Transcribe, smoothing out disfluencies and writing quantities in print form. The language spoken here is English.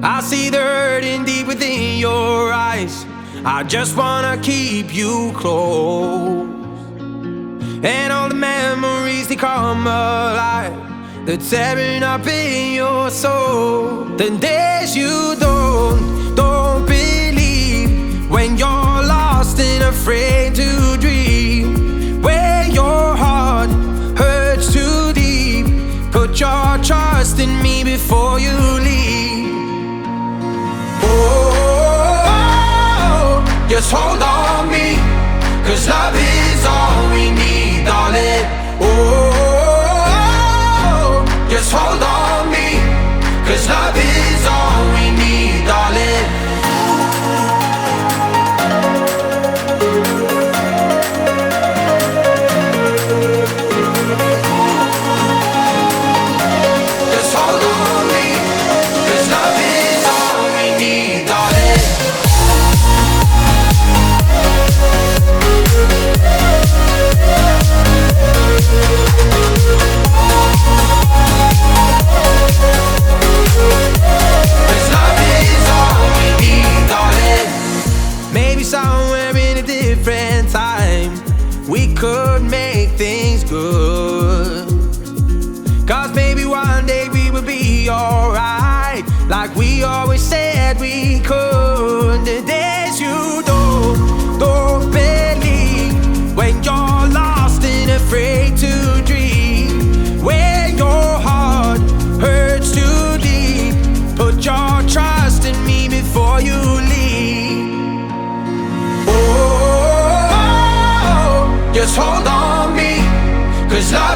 I see the hurting deep within your eyes. I just wanna keep you close. And all the memories, they come alive. They're tearing up in your soul. The days you don't believe, when you're lost and afraid to dream, where your heart hurts too deep. Put your trust in me before you leave. Just hold on me, 'cause love is all we need, darling. Oh, just hold on me, 'cause love is all we need, darling. Just hold on me, 'cause love is all we need, darling. Maybe somewhere in a different time we could make things good. 'Cause maybe one day we will be alright, like we always said we could. The days you don't believe, when you're lost and afraid to dream, where your heart hurts too deep. Put your trust in me before you leave. Just hold on me, 'cause love